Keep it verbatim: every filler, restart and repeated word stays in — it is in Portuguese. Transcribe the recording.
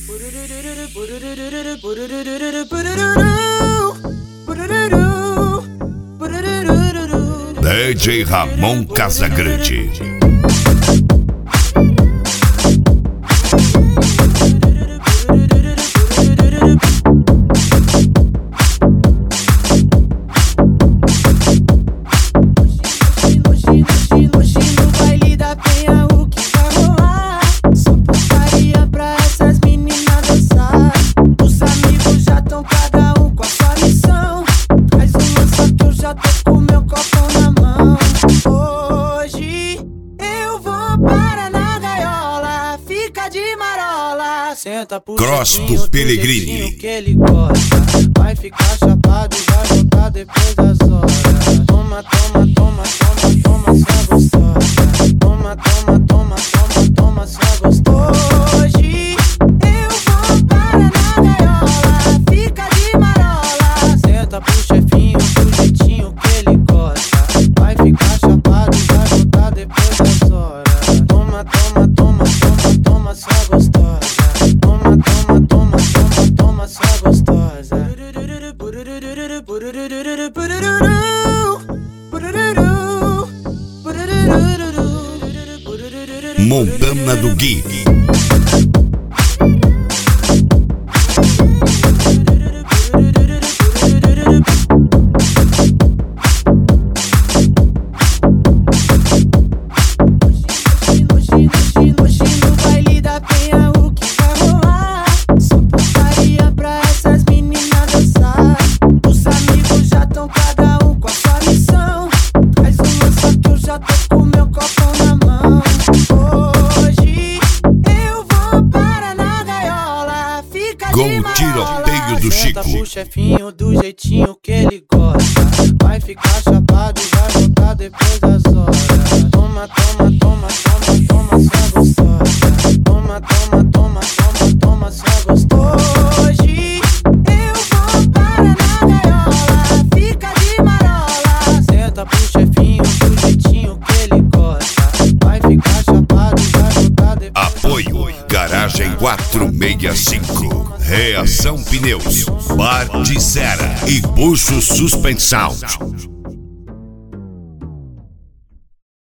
D J Ramon Casagrande. Cross do Pellegrini. Que ele gosta. Vai ficar chapado e vai voltar depois das horas. Toma, toma, toma, toma, toma, só gostosa. Toma, toma, toma, toma, toma, só gostosa. Hoje eu vou para na gaiola. Fica de marola. Senta pro chefinho do jeitinho que ele gosta. Vai ficar chapado e vai voltar depois das horas. Toma, toma, toma, toma, toma, só gostosa. Toma, toma, toma, toma, toma, só gostosa. Montana do Gui. Com o tiroteio do Chico. Pro chefinho do jeitinho que ele gosta. Vai ficar chapado e vai voltar depois das horas. Toma, toma, toma, toma, toma, só gostosa. Toma, toma, toma, toma, toma, só gostosa. Hoje eu vou para na gaiola. Fica de marola. Senta pro chefinho do jeitinho que ele gosta. Vai ficar chapado e vai voltar depois. Apoio Garagem quatrocentos e sessenta e cinco. Reação Pneus, Bar de Zera e Bucho Suspensão.